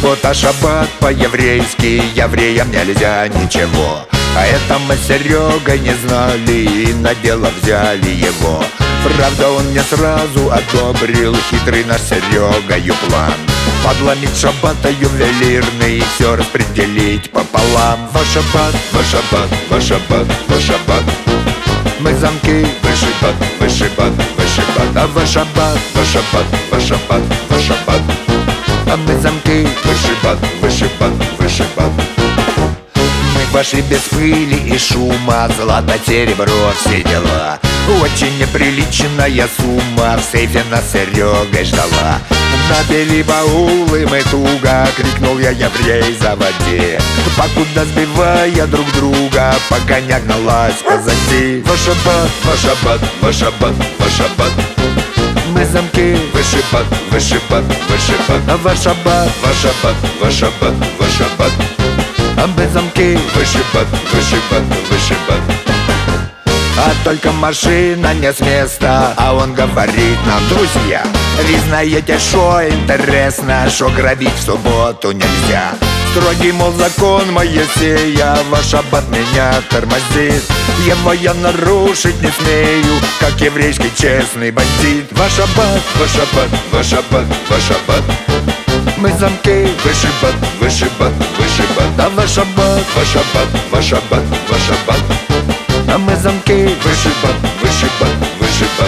Суббота, шаббат по-еврейски, евреям нельзя ничего. А это мы с Серегой не знали и на дело взяли его. Правда, он не сразу одобрил хитрый наш Серегою план подломить шаббата ювелирный и все распределить пополам. Ваш шаббат, ваш шаббат, ваш шаббат, ваш шаббат. Мы замки вышибат, вышибат, вышибат. А ваш шаббат, ваш шаббат, ваш шаббат, ваш шаббат. А мы замки вышибат, вышибат, вышибат. Мы вошли без пыли и шума, злато, серебро, все дела. Очень неприличная сумма в сейфе нас Серегой ждала. Набили баулы мы туго, крикнул я: еврей, заводи. Покуда сбивая друг друга, погоня гналась позади. Ваш шаббат, ваш шаббат, ваш шаббат, ваш шаббат. Мы замки вышибат, вышибат, вышибат. А ваш шаббат, ваш шаббат, ваш шаббат, ваш шаббат. А мы замки вышибат, вышибат, вышибат. А только машина не с места, а он говорит нам: друзья, вы знаете, что интересно, что грабить в субботу нельзя. Строгий, мол, закон Моисея, ваш шаббат меня тормозит. Его я нарушить не смею, как еврейский честный бандит. Ваш шаббат, ваш шаббат, ваш шаббат, ваш шаббат. Мы замки вышибат, вышибат, вышибат. А ваш шаббат, ваш шаббат, ваш шаббат, ваш шаббат. А мы замки вышибат, вышибат, вышибат.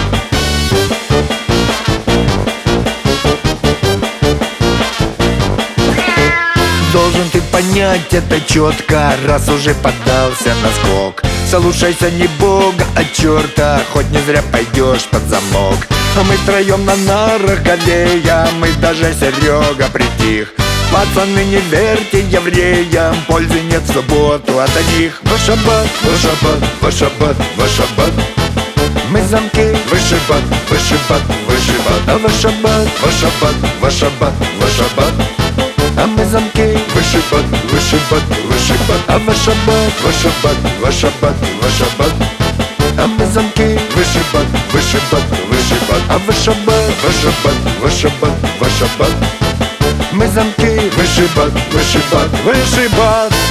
Должен ты понять это четко, раз уже поддался на скок. Слушайся не бога, а черта, хоть не зря пойдешь под замок. А мы втроем на нарах галея, мы даже Серега притих. Пацаны, не верьте евреям, пользы нет в субботу от них. Ваш шаббат, ваш шаббат, ваш шаббат, ваш шаббат. Мы замки вышибат, вышибат, вышибат. А ваш шаббат, ваш шаббат, ваш шаббат, ваш шаббат. А мы замки вышибат, вышибат, вышибат. А ваш шаббат, ваш шаббат, ваш шаббат, ваш шаббат. А мы замки вышибат, вышибат, вышибат. А ваш шаббат, ваш шаббат, ваш шаббат, ваш шаббат. Мы замки вышибат, вышибат, вышибат.